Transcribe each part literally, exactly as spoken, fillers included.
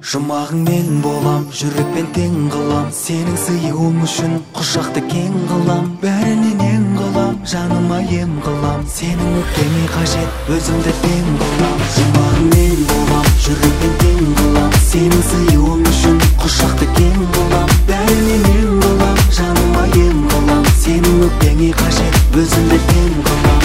Жұмағың мен болам, жүрекпен тең қылам. Сенің сыйуың үшін құшақты кең қылам. Бәрінен ең қылам, жаныма ем қылам. Сенің өкпеңе қажет, өзімді тең қылам. Жұмағың мен болам, жүрекпен тең қылам. Сенің сыйуың үшін құшақты кең қылам. Бәрінен ең қылам, жаныма ем қылам. Сенің өкпеңе қажет, өзімді тең қылам.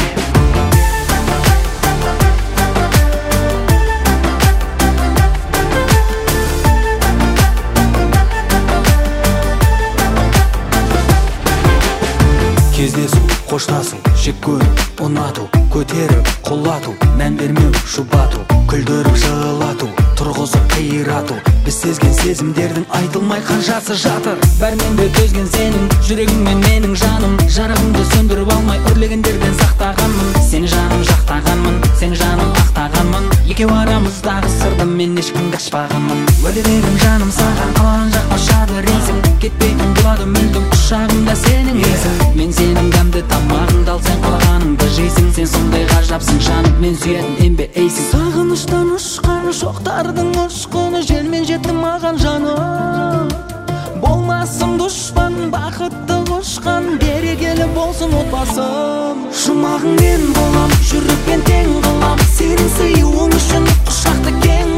Кездесу, қоштасу, жек көру, ұнату, көтеріп, құлату, мән бермеу, жұбату, күлдіріп, жылату, тұрғызып, қирату. Біз сезген сезімдердің айтылмай қаншасы жатыр. Бәрінен төзген сенің жүрегің мен менің жаным. Жарығымды сөндіріп алмай үрлегендерден сақтағанмын. Сені жаным жақтағанмын, сені жаным ақтағанмын. Екеу арамыздағы сырды мен ешкімге ашпағанмын. Уәде бердім жаным саған, қалаған жаққа ұшады рейсің. Кетпейтін болады мүлдім құшағымда сенің ізің. Мен сенің дәмді тамағыңды ал, сен қалағаныңды жейсің. Сен сондай ғажапсың жаным, мен сүйетін ембе эйсің. Сағыныштан ұшқан шоқтардың ұшқыны, желмен жетті маған жаным. Болмасын дұшпан, бақытты құшқан, берекелі болсын отбасым. Жұмағың мен болам, жүрекпен тең қылам. Сенің сыйуың үшін құшақты кең